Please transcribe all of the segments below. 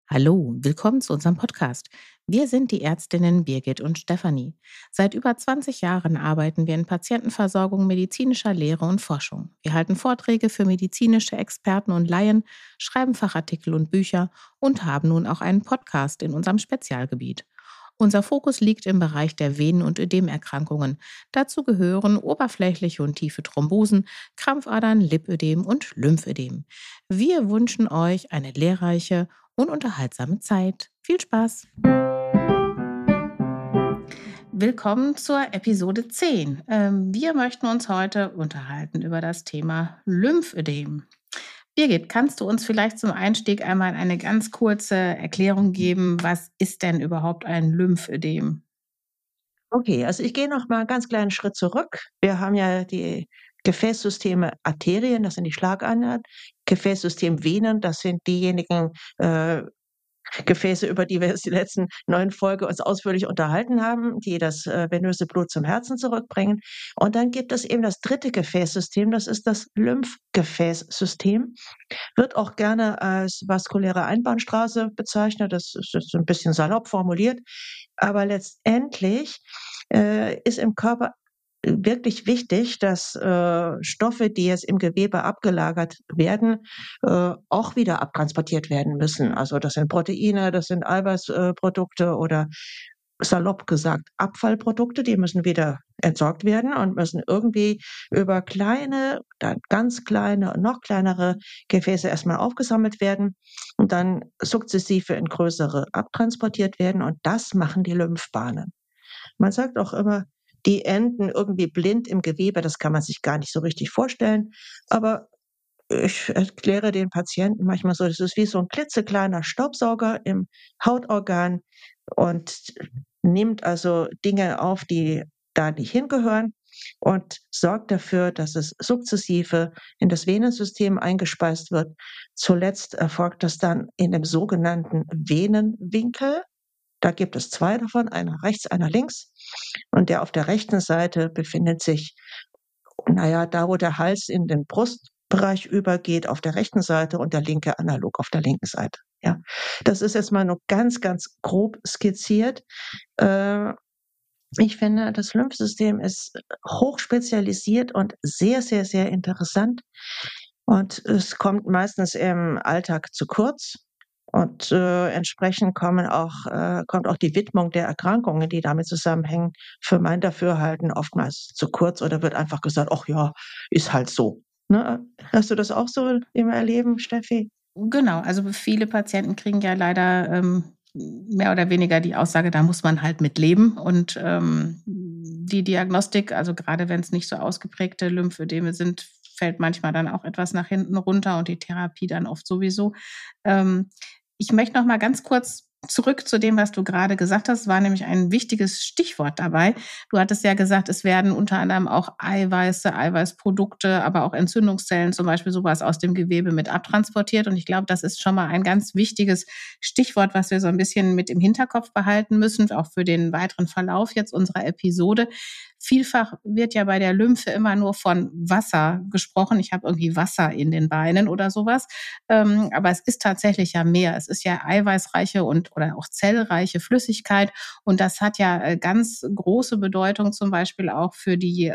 Hallo, willkommen zu unserem Podcast. Wir sind die Ärztinnen Birgit und Stefanie. Seit über 20 Jahren arbeiten wir in Patientenversorgung, medizinischer Lehre und Forschung. Wir halten Vorträge für medizinische Experten und Laien, schreiben Fachartikel und Bücher und haben nun auch einen Podcast in unserem Spezialgebiet. Unser Fokus liegt im Bereich der Venen- und Ödemerkrankungen. Dazu gehören oberflächliche und tiefe Thrombosen, Krampfadern, Lipödem und Lymphödem. Wir wünschen euch eine lehrreiche und unterhaltsame Zeit. Viel Spaß! Willkommen zur Episode 10. Wir möchten uns heute unterhalten über das Thema Lymphödem. Birgit, kannst du uns vielleicht zum Einstieg einmal eine ganz kurze Erklärung geben, was ist denn überhaupt ein Lymphödem? Okay, also ich gehe noch mal 'n ganz kleinen Schritt zurück. Wir haben ja die Gefäßsysteme Arterien, das sind die Schlagadern, Gefäßsystem Venen, das sind diejenigen, Gefäße, über die wir jetzt die letzten 9 Folgen uns ausführlich unterhalten haben, die das, venöse Blut zum Herzen zurückbringen. Und dann gibt es eben das dritte Gefäßsystem, das ist das Lymphgefäßsystem. Wird auch gerne als vaskuläre Einbahnstraße bezeichnet. Das ist jetzt so 'n bisschen salopp formuliert. Aber letztendlich, ist im Körper wirklich wichtig, dass, Stoffe, die jetzt im Gewebe abgelagert werden, auch wieder abtransportiert werden müssen. Also, das sind Proteine, das sind Eiweißprodukte oder salopp gesagt Abfallprodukte, die müssen wieder entsorgt werden und müssen irgendwie über kleine, dann ganz kleine und noch kleinere Gefäße erst mal aufgesammelt werden und dann sukzessive in größere abtransportiert werden und das machen die Lymphbahnen. Man sagt auch immer, die enden irgendwie blind im Gewebe, das kann man sich gar nicht so richtig vorstellen, aber ich erkläre den Patienten manchmal so, das ist wie so 'n klitzekleiner Staubsauger im Hautorgan und nimmt also Dinge auf, die da nicht hingehören und sorgt dafür, dass es sukzessive in das Venensystem eingespeist wird. Zuletzt erfolgt das dann in dem sogenannten Venenwinkel. Da gibt es 2 davon, einer rechts, einer links. Und der auf der rechten Seite befindet sich, na ja, da, wo der Hals in den Brustbereich übergeht, auf der rechten Seite und der linke analog auf der linken Seite, ja. Das ist jetzt mal nur ganz, ganz grob skizziert. Äh, Ich finde, das Lymphsystem ist hochspezialisiert und sehr, sehr, sehr interessant. Und es kommt meistens im Alltag zu kurz. Und, entsprechend kommt auch die Widmung der Erkrankungen, die damit zusammenhängen, für mein Dafürhalten oftmals zu kurz oder wird einfach gesagt: „Ach ja, ist halt so." Ne? Hast du das auch so im Erleben, Steffi? Genau, also viele Patienten kriegen ja leider mehr oder weniger die Aussage, da muss man halt mit leben. Und die Diagnostik, also gerade wenn es nicht so ausgeprägte Lymphödeme sind, fällt manchmal dann auch etwas nach hinten runter und die Therapie dann oft sowieso. Ähm, Ich möchte noch mal ganz kurz zurück zu dem, was du gerade gesagt hast, war nämlich ein wichtiges Stichwort dabei. Du hattest ja gesagt, es werden unter anderem auch Eiweiße, Eiweißprodukte, aber auch Entzündungszellen, zum Beispiel sowas aus dem Gewebe mit abtransportiert. Und ich glaube, das ist schon mal ein ganz wichtiges Stichwort, was wir so ein bisschen mit im Hinterkopf behalten müssen, auch für den weiteren Verlauf jetzt unserer Episode. Vielfach wird ja bei der Lymphe immer nur von Wasser gesprochen. Ich habe irgendwie Wasser in den Beinen oder sowas. Aber es ist tatsächlich ja mehr. Es ist ja eiweißreiche und oder auch zellreiche Flüssigkeit. Und das hat ja ganz große Bedeutung zum Beispiel auch für die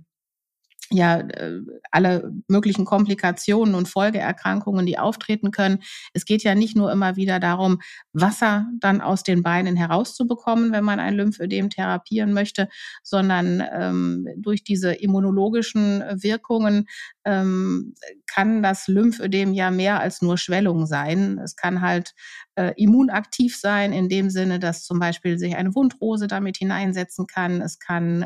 ja, alle möglichen Komplikationen und Folgeerkrankungen, die auftreten können. Es geht ja nicht nur immer wieder darum, Wasser dann aus den Beinen herauszubekommen, wenn man ein Lymphödem therapieren möchte, sondern durch diese immunologischen Wirkungen kann das Lymphödem ja mehr als nur Schwellung sein. Es kann halt immunaktiv sein, in dem Sinne, dass zum Beispiel sich eine Wundrose damit hineinsetzen kann. Es kann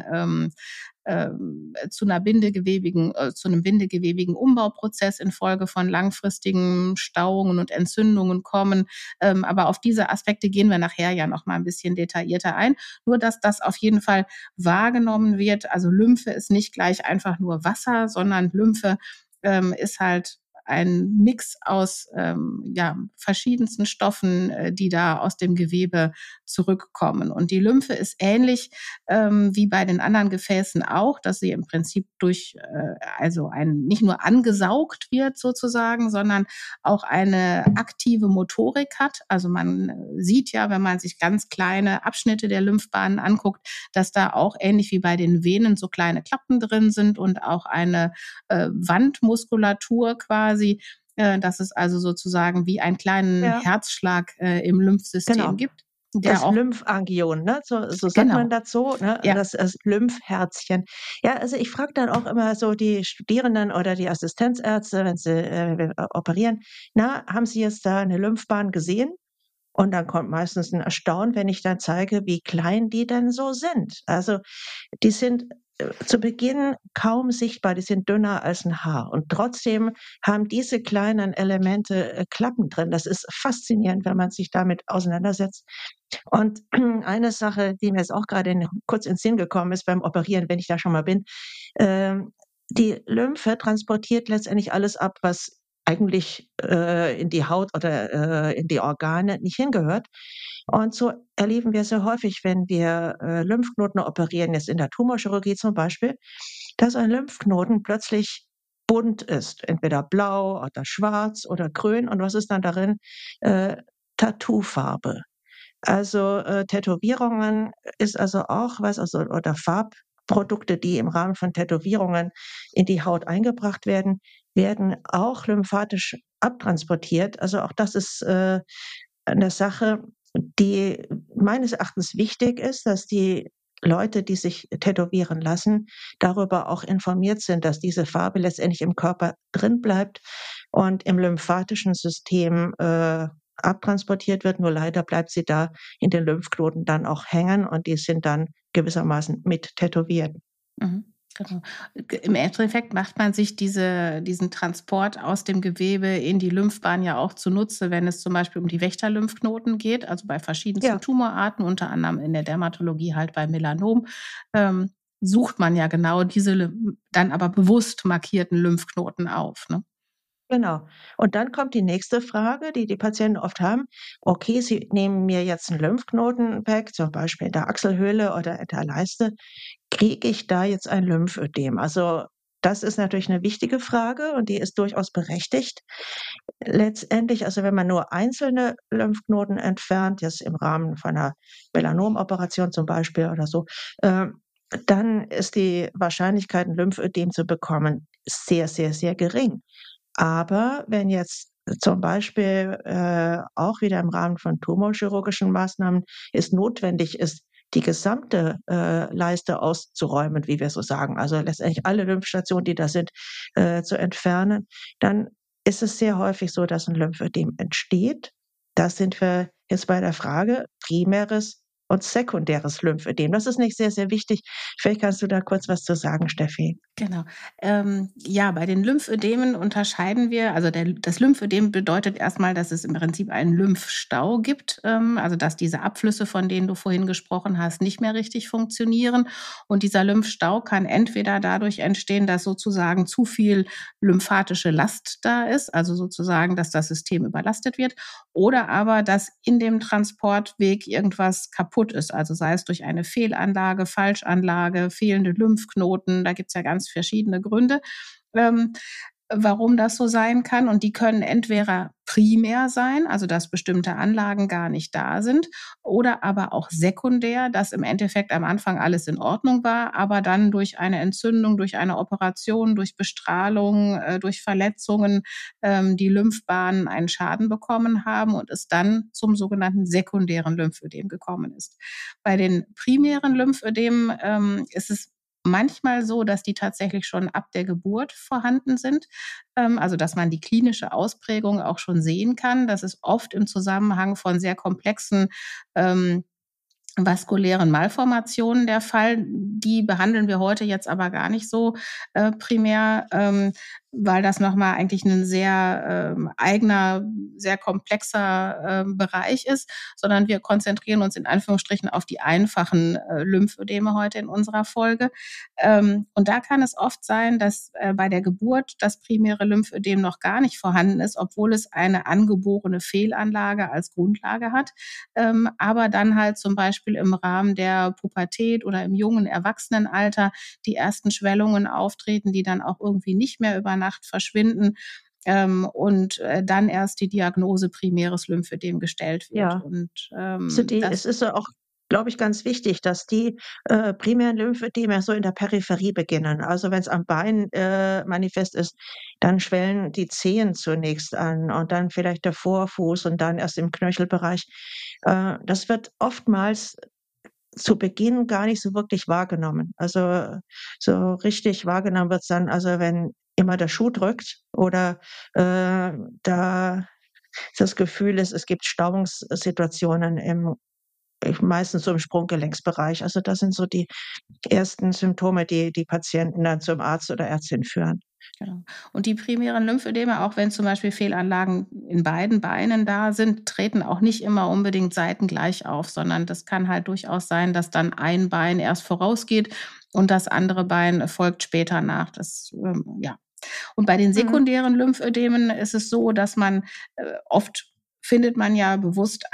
zu einem bindegewebigen Umbauprozess infolge von langfristigen Stauungen und Entzündungen kommen. Aber auf diese Aspekte gehen wir nachher ja noch mal ein bisschen detaillierter ein. Nur, dass das auf jeden Fall wahrgenommen wird. Also Lymphe ist nicht gleich einfach nur Wasser, sondern Lymphe ist halt ein Mix aus ja, verschiedensten Stoffen, die da aus dem Gewebe zurückkommen. Und die Lymphe ist ähnlich wie bei den anderen Gefäßen auch, dass sie im Prinzip durch also nicht nur angesaugt wird sozusagen, sondern auch eine aktive Motorik hat. Also man sieht ja, wenn man sich ganz kleine Abschnitte der Lymphbahnen anguckt, dass da auch ähnlich wie bei den Venen so kleine Klappen drin sind und auch eine Wandmuskulatur quasi, dass es also sozusagen wie einen kleinen Ja, Herzschlag im Lymphsystem genau. gibt, der Das auch Lymphangion, ne? So sagt man genau, dazu, ne? ja. Das Lymphherzchen. Ja, also ich frage dann auch immer so die Studierenden oder die Assistenzärzte, wenn sie, operieren: „Na, haben Sie jetzt da eine Lymphbahn gesehen?" Und dann kommt meistens 'n Erstaunen, wenn ich dann zeige, wie klein die denn so sind. Also, die sind, zu Beginn kaum sichtbar, die sind dünner als 'n Haar und trotzdem haben diese kleinen Elemente, Klappen drin. Das ist faszinierend, wenn man sich damit auseinandersetzt. Und eine Sache, die mir jetzt auch grade kurz in Sinn gekommen ist beim Operieren, wenn ich da schon mal bin, ähm, die Lymphe transportiert letztendlich alles ab, was eigentlich, in die Haut oder, in die Organe nicht hingehört. Und so erleben wir sehr häufig, wenn wir, Lymphknoten operieren, jetzt in der Tumorchirurgie zum Beispiel, dass ein Lymphknoten plötzlich bunt ist, entweder blau oder schwarz oder grün. Und was ist dann darin? Tattoofarbe. Also, Tätowierungen ist also auch was, also oder Farbprodukte, die im Rahmen von Tätowierungen in die Haut eingebracht werden, werden auch lymphatisch abtransportiert. Also, auch das ist, 'ne Sache, die meines Erachtens wichtig ist, dass die Leute, die sich tätowieren lassen, darüber auch informiert sind, dass diese Farbe letztendlich im Körper drin bleibt und im lymphatischen System, abtransportiert wird. Nur leider bleibt sie da in den Lymphknoten dann auch hängen und die sind dann gewissermaßen mit tätowiert. Mhm, genau. Im Endeffekt macht man sich diesen Transport aus dem Gewebe in die Lymphbahn ja auch zunutze, wenn es zum Beispiel um die Wächterlymphknoten geht, also bei verschiedensten Ja, Tumorarten, unter anderem in der Dermatologie halt bei Melanom, ähm, sucht man ja genau diese dann aber bewusst markierten Lymphknoten auf, ne? genau. Und dann kommt die nächste Frage, die die Patienten oft haben. Okay, sie nehmen mir jetzt 'n Lymphknoten weg, zum Beispiel in der Achselhöhle oder in der Leiste. Kriege ich da jetzt ein Lymphödem? Also, das ist natürlich 'ne wichtige Frage und die ist durchaus berechtigt. Letztendlich, also, wenn man nur einzelne Lymphknoten entfernt, jetzt im Rahmen von 'ner Melanomoperation zum Beispiel oder so, dann ist die Wahrscheinlichkeit, 'n Lymphödem zu bekommen, sehr, sehr, sehr gering. Aber wenn jetzt zum Beispiel, auch wieder im Rahmen von tumorchirurgischen Maßnahmen es notwendig ist, die gesamte, Leiste auszuräumen, wie wir so sagen, also letztendlich alle Lymphstationen, die da sind, zu entfernen, dann ist es sehr häufig so, dass 'n Lymphödem entsteht. Da sind wir jetzt bei der Frage primäres und sekundäres Lymphödem. Das ist nicht sehr, sehr wichtig. Vielleicht kannst du da kurz was zu sagen, Steffi. Genau. Ja, bei den Lymphödemen unterscheiden wir also das Lymphödem bedeutet erstmal, dass es im Prinzip einen Lymphstau gibt, also dass diese Abflüsse, von denen du vorhin gesprochen hast, nicht mehr richtig funktionieren. Und dieser Lymphstau kann entweder dadurch entstehen, dass sozusagen zu viel lymphatische Last da ist, also sozusagen, dass das System überlastet wird, oder aber, dass in dem Transportweg irgendwas kaputt ist, also sei es durch eine Fehlanlage, Falschanlage, fehlende Lymphknoten, da gibt's ja ganz verschiedene Gründe, ähm, warum das so sein kann. Und die können entweder primär sein, also dass bestimmte Anlagen gar nicht da sind, oder aber auch sekundär, dass im Endeffekt am Anfang alles in Ordnung war, aber dann durch eine Entzündung, durch eine Operation, durch Bestrahlung, durch Verletzungen die Lymphbahnen einen Schaden bekommen haben und es dann zum sogenannten sekundären Lymphödem gekommen ist. Bei den primären Lymphödemen ist es manchmal so, dass die tatsächlich schon ab der Geburt vorhanden sind, also dass man die klinische Ausprägung auch schon sehen kann. Das ist oft im Zusammenhang von sehr komplexen ähm, vaskulären Malformationen der Fall. Die behandeln wir heute jetzt aber gar nicht so primär, weil das nochmal eigentlich ein sehr eigener, sehr komplexer Bereich ist, sondern wir konzentrieren uns in Anführungsstrichen auf die einfachen Lymphödeme heute in unserer Folge. Und da kann es oft sein, dass bei der Geburt das primäre Lymphödem noch gar nicht vorhanden ist, obwohl es eine angeborene Fehlanlage als Grundlage hat, aber dann halt zum Beispiel im Rahmen der Pubertät oder im jungen Erwachsenenalter die ersten Schwellungen auftreten, die dann auch irgendwie nicht mehr über Nacht verschwinden, und dann erst die Diagnose primäres Lymphödem gestellt wird. Ja. Und Also es das ist ja auch, glaube ich, ganz wichtig, dass die primären Lymphödeme so in der Peripherie beginnen. Also wenn es am Bein manifest ist, dann schwellen die Zehen zunächst an und dann vielleicht der Vorfuß und dann erst im Knöchelbereich. Das wird oftmals zu Beginn gar nicht so wirklich wahrgenommen. Also so richtig wahrgenommen wird's dann, also wenn immer der Schuh drückt oder da das Gefühl ist, es gibt Stauungssituationen meistens so im Sprunggelenksbereich. Also das sind so die ersten Symptome, die die Patienten dann zum Arzt oder Ärztin führen. Genau. Und die primären Lymphödeme, auch wenn zum Beispiel Fehlanlagen in beiden Beinen da sind, treten auch nicht immer unbedingt seitengleich auf, sondern das kann halt durchaus sein, dass dann ein Bein erst vorausgeht und das andere Bein folgt später nach. Ja. Und bei den Mhm. sekundären Lymphödemen ist es so, dass man oft findet man ja bewusst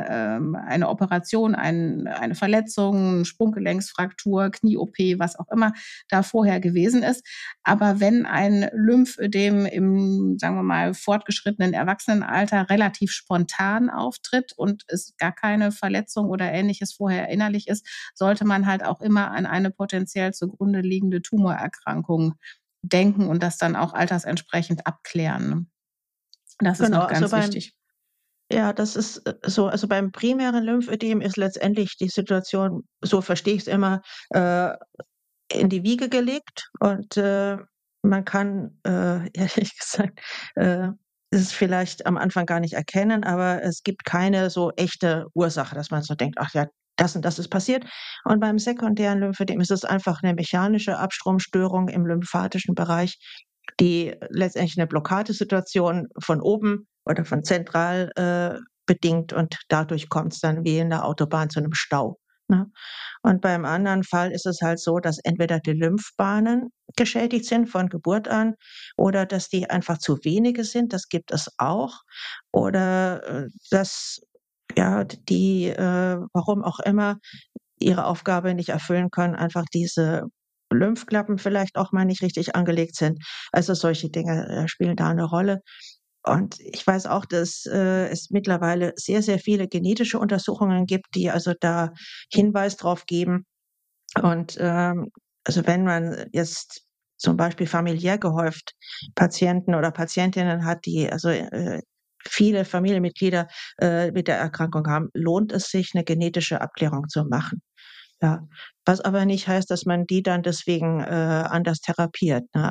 eine Operation, eine Verletzung, Sprunggelenksfraktur, Knie-OP, was auch immer da vorher gewesen ist. Aber wenn ein Lymphödem im, sagen wir mal, fortgeschrittenen Erwachsenenalter relativ spontan auftritt und es gar keine Verletzung oder Ähnliches vorher erinnerlich ist, sollte man halt auch immer an eine potenziell zugrunde liegende Tumorerkrankung denken und das dann auch altersentsprechend abklären, ne? Das ist Genau, noch also ganz wichtig. ja, das ist so, also beim primären Lymphödem ist letztendlich die Situation, so verstehe ich es immer, äh, in die Wiege gelegt und man kann ehrlich gesagt äh, es vielleicht am Anfang gar nicht erkennen, aber es gibt keine so echte Ursache, dass man so denkt: „Ach ja, das und das ist passiert.“ Und beim sekundären Lymphödem ist es einfach eine mechanische Abstromstörung im lymphatischen Bereich, die letztendlich eine Blockadesituation von oben oder von zentral bedingt, und dadurch kommt es dann wie in der Autobahn zu einem Stau, ne? Und beim anderen Fall ist es halt so, dass entweder die Lymphbahnen geschädigt sind von Geburt an oder dass die einfach zu wenige sind, das gibt es auch. Oder dass ja, die warum auch immer, ihre Aufgabe nicht erfüllen können, einfach diese Lymphklappen vielleicht auch mal nicht richtig angelegt sind. Also solche Dinge spielen da eine Rolle. Und ich weiß auch, dass es mittlerweile sehr, sehr viele genetische Untersuchungen gibt, die also da Hinweis drauf geben. Und also wenn man jetzt zum Beispiel familiär gehäuft Patienten oder Patientinnen hat, die also viele Familienmitglieder mit der Erkrankung haben, lohnt es sich, eine genetische Abklärung zu machen. Ja, was aber nicht heißt, dass man die dann deswegen anders therapiert, ne?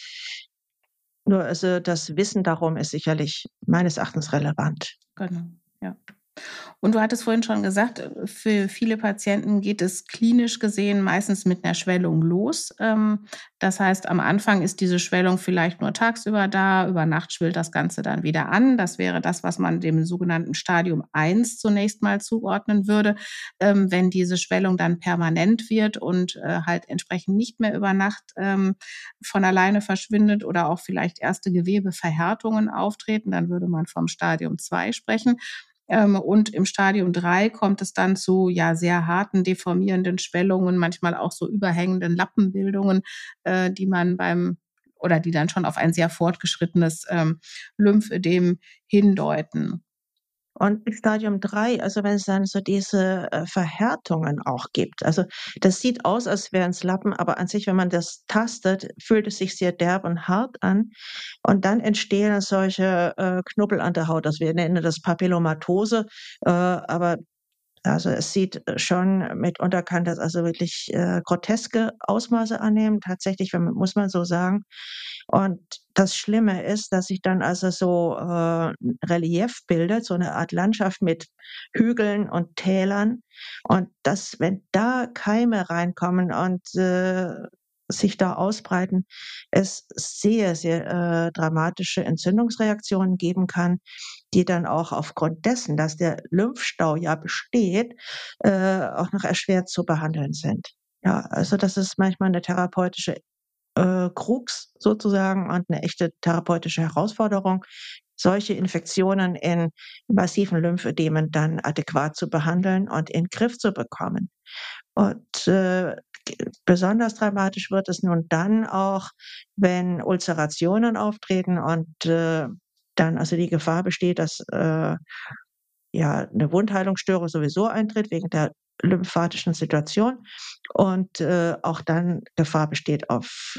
Nur also das Wissen darum ist sicherlich meines Erachtens relevant. Genau, ja. Und du hattest vorhin schon gesagt, für viele Patienten geht es klinisch gesehen meistens mit einer Schwellung los. Das heißt, am Anfang ist diese Schwellung vielleicht nur tagsüber da, über Nacht schwillt das Ganze dann wieder an. Das wäre das, was man dem sogenannten Stadium 1 zunächst mal zuordnen würde. Wenn diese Schwellung dann permanent wird und halt entsprechend nicht mehr über Nacht von alleine verschwindet oder auch vielleicht erste Gewebeverhärtungen auftreten, dann würde man vom Stadium 2 sprechen. Und im Stadium 3 kommt es dann zu, ja, sehr harten, deformierenden Schwellungen, manchmal auch so überhängenden Lappenbildungen, die man die dann schon auf ein sehr fortgeschrittenes, Lymphödem hindeuten. Und im Stadium 3, also wenn es dann so diese Verhärtungen auch gibt. Also das sieht aus, als wären es Lappen, aber an sich, wenn man das tastet, fühlt es sich sehr derb und hart an. Und dann entstehen solche Knubbel an der Haut. Also wir nennen das Papillomatose, aber Also, es sieht schon mitunter kann das also wirklich, groteske Ausmaße annehmen, tatsächlich, wenn man muss man so sagen. Und das Schlimme ist, dass sich dann also so, 'n Relief bildet, so eine Art Landschaft mit Hügeln und Tälern. Und das wenn da Keime reinkommen und, sich da ausbreiten, es sehr, sehr, dramatische Entzündungsreaktionen geben kann, die dann auch aufgrund dessen, dass der Lymphstau ja besteht, auch noch erschwert zu behandeln sind. Ja, also das ist manchmal eine therapeutische, Krux sozusagen und eine echte therapeutische Herausforderung, solche Infektionen in massiven Lymphödemen dann adäquat zu behandeln und in den Griff zu bekommen. Und, besonders dramatisch wird es nun dann auch, wenn Ulzerationen auftreten und, dann also die Gefahr besteht, dass, ja, 'ne Wundheilungsstörung sowieso eintritt wegen der lymphatischen Situation und, auch dann Gefahr besteht auf,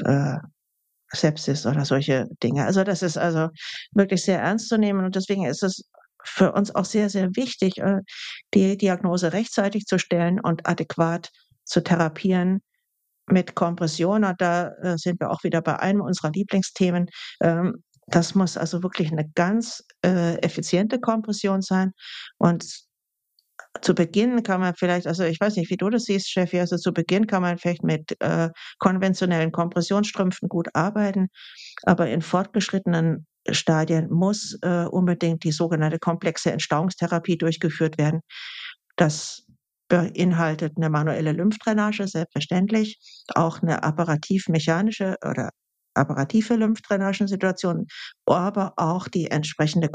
Sepsis oder solche Dinge. Also, das ist also wirklich sehr ernst zu nehmen und deswegen ist es für uns auch sehr, sehr wichtig, die Diagnose rechtzeitig zu stellen und adäquat zu therapieren mit Kompression. Und da, sind wir auch wieder bei einem unserer Lieblingsthemen. Das muss also wirklich 'ne ganz, effiziente Kompression sein und zu Beginn kann man vielleicht also, ich weiß nicht, wie du das siehst, Steffi, also, zu Beginn kann man vielleicht mit, konventionellen Kompressionsstrümpfen gut arbeiten, aber in fortgeschrittenen Stadien muss, unbedingt die sogenannte komplexe Entstauungstherapie durchgeführt werden. Das beinhaltet eine manuelle Lymphdrainage, selbstverständlich, auch eine apparativ-mechanische oder apparative Lymphdrainagensituation, aber auch die entsprechende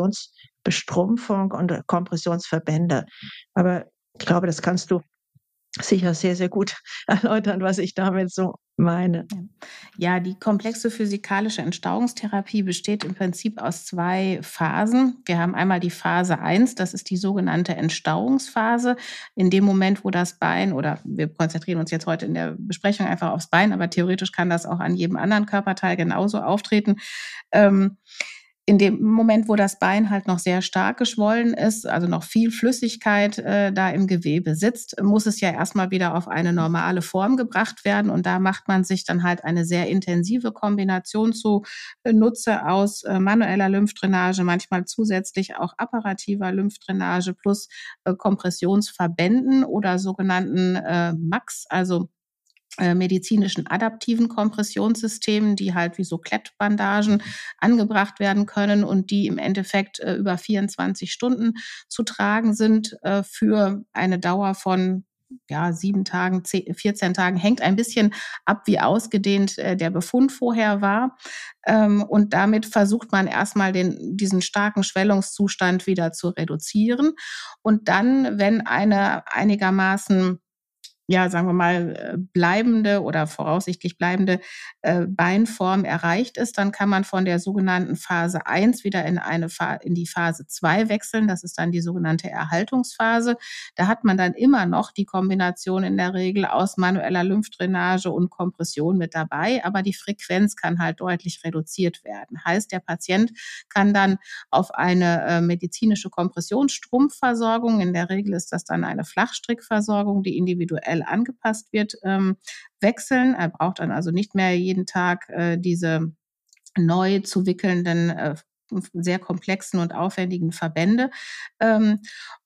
Kompressionsbestrumpfung und, Kompressionsverbände. Aber ich glaube, das kannst du sicher sehr, sehr gut erläutern, was ich damit so meine. Ja. Ja, die komplexe physikalische Entstauungstherapie besteht im Prinzip aus 2 Phasen. Wir haben einmal die Phase 1, das ist die sogenannte Entstauungsphase. In dem Moment, wo das Bein oder wir konzentrieren uns jetzt heute in der Besprechung einfach aufs Bein, aber theoretisch kann das auch an jedem anderen Körperteil genauso auftreten. Ähm, in dem Moment, wo das Bein halt noch sehr stark geschwollen ist, also noch viel Flüssigkeit, da im Gewebe sitzt, muss es ja erst mal wieder auf eine normale Form gebracht werden. Und da macht man sich dann halt eine sehr intensive Kombination zunutze aus, manueller Lymphdrainage, manchmal zusätzlich auch apparativer Lymphdrainage plus, Kompressionsverbänden oder sogenannten, MAX, also medizinischen adaptiven Kompressionssystemen, die halt wie so Klettbandagen angebracht werden können und die im Endeffekt über 24 Stunden zu tragen sind für eine Dauer von ja, 7 Tagen, 14 Tagen, hängt ein bisschen ab, wie ausgedehnt der Befund vorher war. Und damit versucht man erstmal diesen starken Schwellungszustand wieder zu reduzieren. Und dann, wenn eine einigermaßen ja, sagen wir mal, bleibende oder voraussichtlich bleibende, Beinform erreicht ist, dann kann man von der sogenannten Phase 1 wieder in die Phase 2 wechseln. Das ist dann die sogenannte Erhaltungsphase. Da hat man dann immer noch die Kombination in der Regel aus manueller Lymphdrainage und Kompression mit dabei, aber die Frequenz kann halt deutlich reduziert werden. Heißt, der Patient kann dann auf eine, medizinische Kompressionsstrumpfversorgung, in der Regel ist das dann eine Flachstrickversorgung, die individuell angepasst wird, wechseln. Er braucht dann also nicht mehr jeden Tag, diese neu zu wickelnden, sehr komplexen und aufwendigen Verbände, ähm,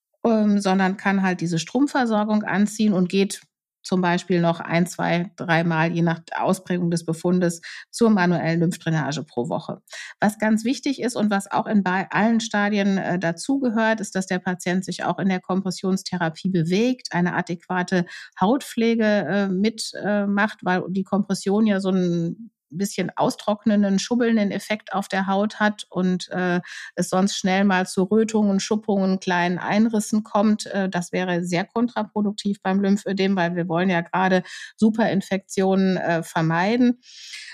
sondern kann halt diese Strumpfversorgung anziehen und geht zum Beispiel noch ein, 2, dreimal, je nach Ausprägung des Befundes, zur manuellen Lymphdrainage pro Woche. Was ganz wichtig ist und was auch in bei allen Stadien dazugehört, ist, dass der Patient sich auch in der Kompressionstherapie bewegt, eine adäquate Hautpflege mitmacht, weil die Kompression ja so ein bisschen austrocknenden, schubbelnden Effekt auf der Haut hat und es sonst schnell mal zu Rötungen, Schuppungen, kleinen Einrissen kommt. Das wäre sehr kontraproduktiv beim Lymphödem, weil wir wollen ja gerade Superinfektionen vermeiden.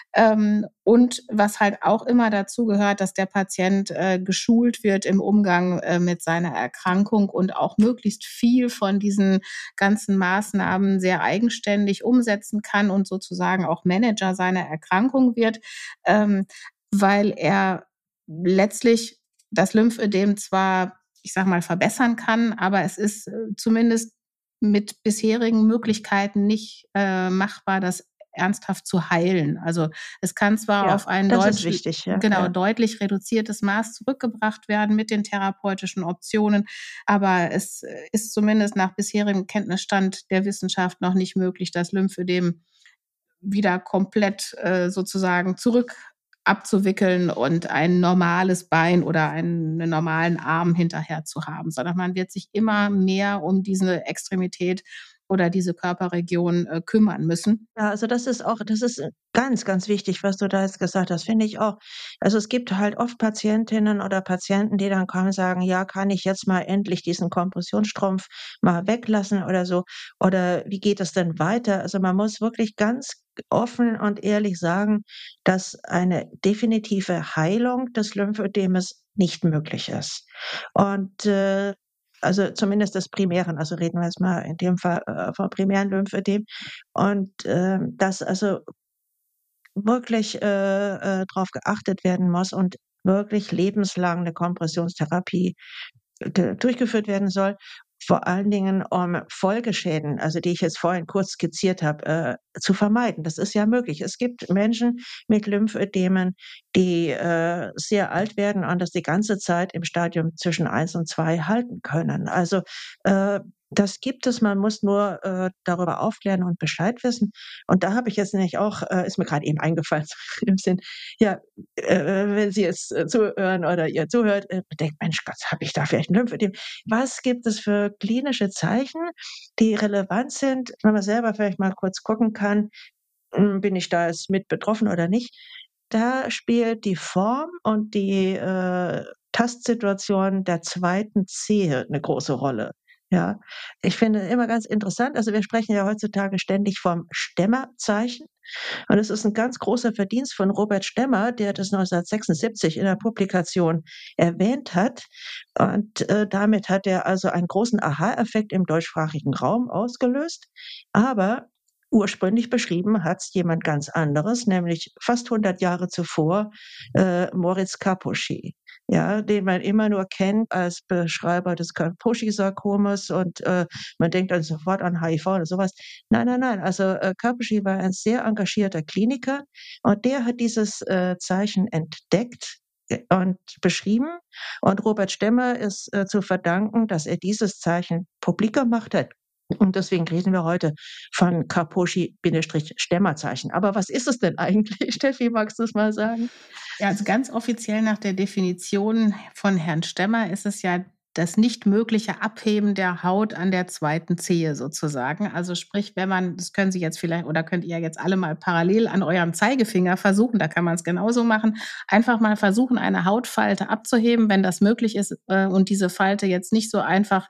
Und was halt auch immer dazu gehört, dass der Patient geschult wird im Umgang mit seiner Erkrankung und auch möglichst viel von diesen ganzen Maßnahmen sehr eigenständig umsetzen kann und sozusagen auch Manager seiner Erkrankung wird, ähm, weil er letztlich das Lymphödem zwar ich sage mal, verbessern kann, aber es ist zumindest mit bisherigen Möglichkeiten nicht machbar, das ernsthaft zu heilen. Also es kann zwar Ja, auf ein das ist wichtig, ja, genau ja. deutlich reduziertes Maß zurückgebracht werden mit den therapeutischen Optionen, aber es ist zumindest nach bisherigem Kenntnisstand der Wissenschaft noch nicht möglich, das Lymphödem wieder komplett sozusagen zurück abzuwickeln und ein normales Bein oder einen normalen Arm hinterher zu haben, sondern man wird sich immer mehr um diese Extremität oder diese Körperregion kümmern müssen. Ja, also das ist ganz, ganz wichtig, was du da jetzt gesagt hast, finde ich auch. Also, es gibt halt oft Patientinnen oder Patienten, die dann kommen und sagen: „Ja, kann ich jetzt mal endlich diesen Kompressionsstrumpf mal weglassen oder so? Oder wie geht es denn weiter?“ Also, man muss wirklich ganz offen und ehrlich sagen, dass eine definitive Heilung des Lymphödems nicht möglich ist. Und, also zumindest des primären, also reden wir jetzt mal in dem Fall, vom primären Lymphödem. Und, dass also wirklich, drauf geachtet werden muss und wirklich lebenslang 'ne Kompressionstherapie durchgeführt werden soll, vor allen Dingen, um Folgeschäden, also die ich jetzt vorhin kurz skizziert habe, zu vermeiden. Das ist ja möglich. Es gibt Menschen mit Lymphödemen, die, sehr alt werden und das die ganze Zeit im Stadium zwischen 1 und 2 halten können. Also, das gibt es, man muss nur, darüber aufklären und Bescheid wissen. Und da habe ich jetzt nämlich auch ist mir grad eben eingefallen, so im Sinn, ja, wenn Sie jetzt, zuhören oder ihr zuhört, denkt: „Mensch Gott, habe ich da vielleicht 'n Lymphödem?“ Was gibt es für klinische Zeichen, die relevant sind, wenn man selber vielleicht mal kurz gucken kann, bin ich da jetzt mit betroffen oder nicht? Da spielt die Form und die, Tastsituation der zweiten Zehe 'ne große Rolle, ja? Ich finde immer ganz interessant, also wir sprechen ja heutzutage ständig vom Stemmerzeichen. Und es ist ein ganz großer Verdienst von Robert Stemmer, der das 1976 in der Publikation erwähnt hat. Und, damit hat er also einen großen Aha-Effekt im deutschsprachigen Raum ausgelöst. Aber ursprünglich beschrieben hat's jemand ganz anderes, nämlich fast 100 Jahre zuvor, Moritz Kaposchi, ja, den man immer nur kennt als Beschreiber des Kaposchi-Sarkomas und, man denkt dann sofort an HIV oder sowas. Nein, nein, nein. Also, Karpeschi war ein sehr engagierter Kliniker und der hat dieses, Zeichen entdeckt, und beschrieben. Und Robert Stemmer ist, zu verdanken, dass er dieses Zeichen publik gemacht hat. Und deswegen reden wir heute von Kaposchi-Stemmerzeichen. Aber was ist es denn eigentlich? Steffi, magst du's mal sagen? Ja, also ganz offiziell nach der Definition von Herrn Stemmer ist es ja das nicht mögliche Abheben der Haut an der zweiten Zehe sozusagen. Also sprich, wenn man, das können Sie jetzt vielleicht oder könnt ihr jetzt alle mal parallel an eurem Zeigefinger versuchen, da kann man es genauso machen, einfach mal versuchen, eine Hautfalte abzuheben, wenn das möglich ist, und diese Falte jetzt nicht so einfach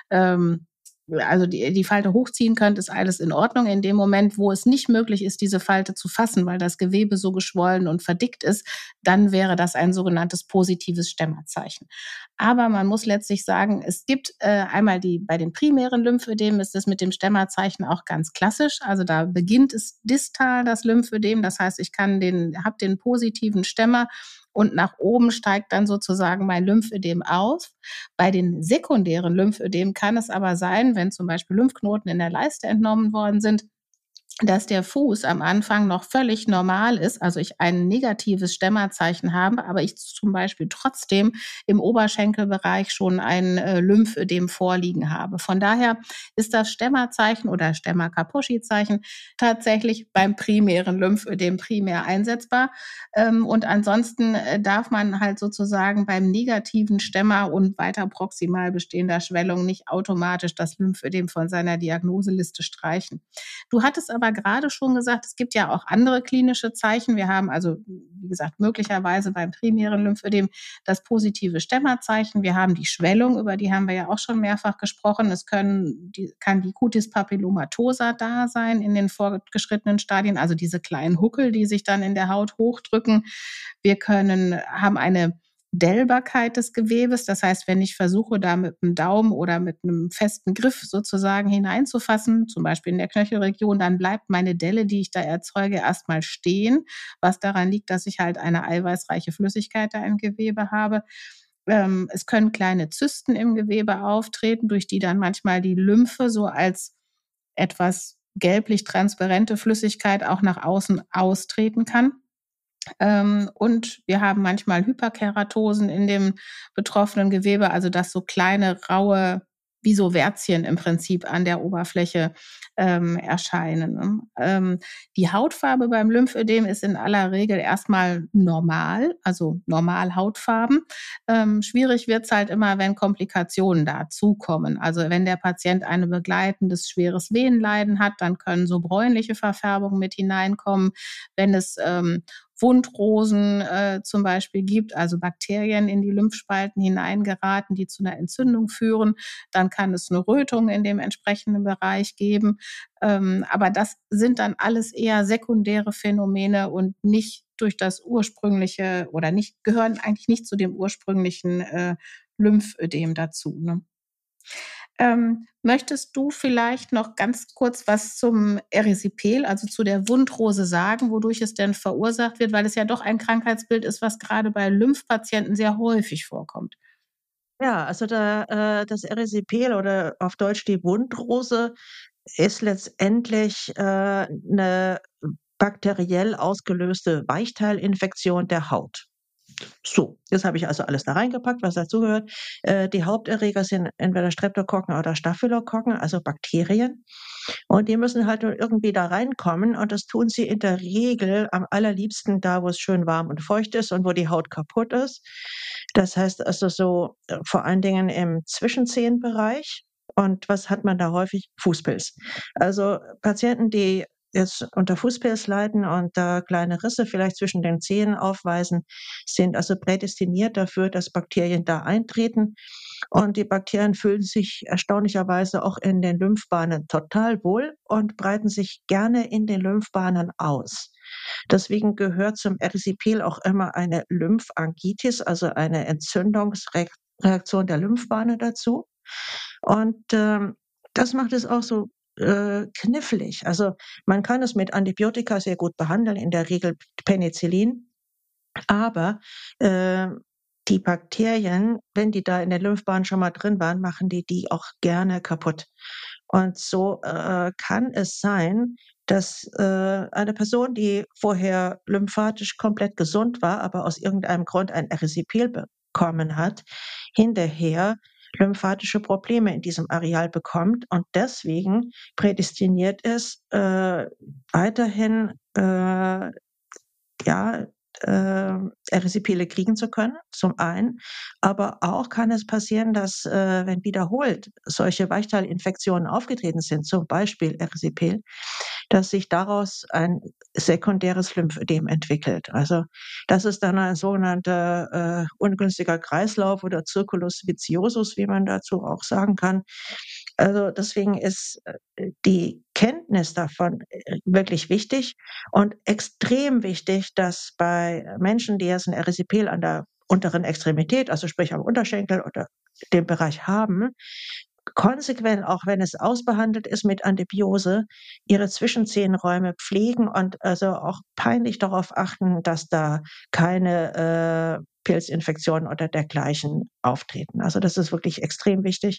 also die Falte hochziehen könnt, ist alles in Ordnung. In dem Moment, wo es nicht möglich ist, diese Falte zu fassen, weil das Gewebe so geschwollen und verdickt ist, dann wäre das ein sogenanntes positives Stemmerzeichen. Aber man muss letztlich sagen, es gibt einmal die bei den primären Lymphödemen ist es mit dem Stemmerzeichen auch ganz klassisch. Also da beginnt es distal das Lymphödem. Das heißt, ich kann habe den positiven Stemmer und nach oben steigt dann sozusagen mein Lymphödem auf. Bei den sekundären Lymphödemen kann es aber sein, wenn zum Beispiel Lymphknoten in der Leiste entnommen worden sind, dass der Fuß am Anfang noch völlig normal ist, also ich ein negatives Stemmerzeichen habe, aber ich zum Beispiel trotzdem im Oberschenkelbereich schon ein Lymphödem vorliegen habe. Von daher ist das Stemmerzeichen oder Stemmer-Kaposchi-Zeichen tatsächlich beim primären Lymphödem primär einsetzbar. Und ansonsten darf man halt sozusagen beim negativen Stemmer und weiter proximal bestehender Schwellung nicht automatisch das Lymphödem von seiner Diagnoseliste streichen. Du hattest aber gerade schon gesagt, es gibt ja auch andere klinische Zeichen. Wir haben also, wie gesagt, möglicherweise beim primären Lymphödem das positive Stemmerzeichen. Wir haben die Schwellung, über die haben wir ja auch schon mehrfach gesprochen. Kann die Cutis papillomatosa da sein in den fortgeschrittenen Stadien, also diese kleinen Huckel, die sich dann in der Haut hochdrücken. Haben eine Dellbarkeit des Gewebes. Das heißt, wenn ich versuche, da mit dem Daumen oder mit einem festen Griff sozusagen hineinzufassen, zum Beispiel in der Knöchelregion, dann bleibt meine Delle, die ich da erzeuge, erstmal stehen, was daran liegt, dass ich halt eine eiweißreiche Flüssigkeit da im Gewebe habe. Es können kleine Zysten im Gewebe auftreten, durch die dann manchmal die Lymphe so als etwas gelblich transparente Flüssigkeit auch nach außen austreten kann. Und wir haben manchmal Hyperkeratosen in dem betroffenen Gewebe, also dass so kleine raue, wie so Wärzchen im Prinzip an der Oberfläche erscheinen. Ne? Die Hautfarbe beim Lymphödem ist in aller Regel erstmal normal, also normal Hautfarben. Schwierig wird's halt immer, wenn Komplikationen dazukommen. Also wenn der Patient ein begleitendes schweres Venenleiden hat, dann können so bräunliche Verfärbungen mit hineinkommen. Wenn es Wundrosen zum Beispiel gibt, also Bakterien in die Lymphspalten hineingeraten, die zu einer Entzündung führen, dann kann es eine Rötung in dem entsprechenden Bereich geben. Aber das sind dann alles eher sekundäre Phänomene und nicht durch das ursprüngliche oder nicht gehören eigentlich nicht zu dem ursprünglichen Lymphödem dazu. Ne? Möchtest du vielleicht noch ganz kurz was zum Erisipel, also zu der Wundrose sagen, wodurch es denn verursacht wird, weil es ja doch ein Krankheitsbild ist, was gerade bei Lymphpatienten sehr häufig vorkommt? Ja, also das Erisipel oder auf Deutsch die Wundrose ist letztendlich 'ne bakteriell ausgelöste Weichteilinfektion der Haut. So, jetzt habe ich also alles da reingepackt, was dazugehört. Die Haupterreger sind entweder Streptokokken oder Staphylokokken, also Bakterien. Und die müssen halt nur irgendwie da reinkommen und das tun sie in der Regel am allerliebsten da, wo es schön warm und feucht ist und wo die Haut kaputt ist. Das heißt also so, vor allen Dingen im Zwischenzehenbereich. Und was hat man da häufig? Fußpilz. Also Patienten, die jetzt unter Fußpilz leiden und da kleine Risse vielleicht zwischen den Zehen aufweisen, sind also prädestiniert dafür, dass Bakterien da eintreten. Und die Bakterien fühlen sich erstaunlicherweise auch in den Lymphbahnen total wohl und breiten sich gerne in den Lymphbahnen aus. Deswegen gehört zum Erisipel auch immer eine Lymphangitis, also eine Entzündungsreaktion der Lymphbahnen dazu. Und das macht es auch so knifflig. Also man kann es mit Antibiotika sehr gut behandeln, in der Regel Penicillin. Aber, die Bakterien, wenn die da in der Lymphbahn schon mal drin waren, machen die auch gerne kaputt. Und so, kann es sein, dass, eine Person, die vorher lymphatisch komplett gesund war, aber aus irgendeinem Grund ein Erisipel bekommen hat, hinterher lymphatische Probleme in diesem Areal bekommt und deswegen prädestiniert ist, weiterhin, ja, Erisipele kriegen zu können, zum einen. Aber auch kann es passieren, dass, wenn wiederholt solche Weichteilinfektionen aufgetreten sind, zum Beispiel Erisipel, dass sich daraus ein sekundäres Lymphödem entwickelt. Also, das ist dann ein sogenannter, ungünstiger Kreislauf oder Circulus viciosus, wie man dazu auch sagen kann. Also, deswegen ist, die Kenntnis davon, wirklich wichtig und extrem wichtig, dass bei Menschen, die jetzt 'n Erisipel an der unteren Extremität, also sprich am Unterschenkel oder dem Bereich haben, konsequent, auch wenn es ausbehandelt ist mit Antibiose, ihre Zwischenzehenräume pflegen und also auch peinlich darauf achten, dass da keine, Pilzinfektionen oder dergleichen auftreten. Also, das ist wirklich extrem wichtig,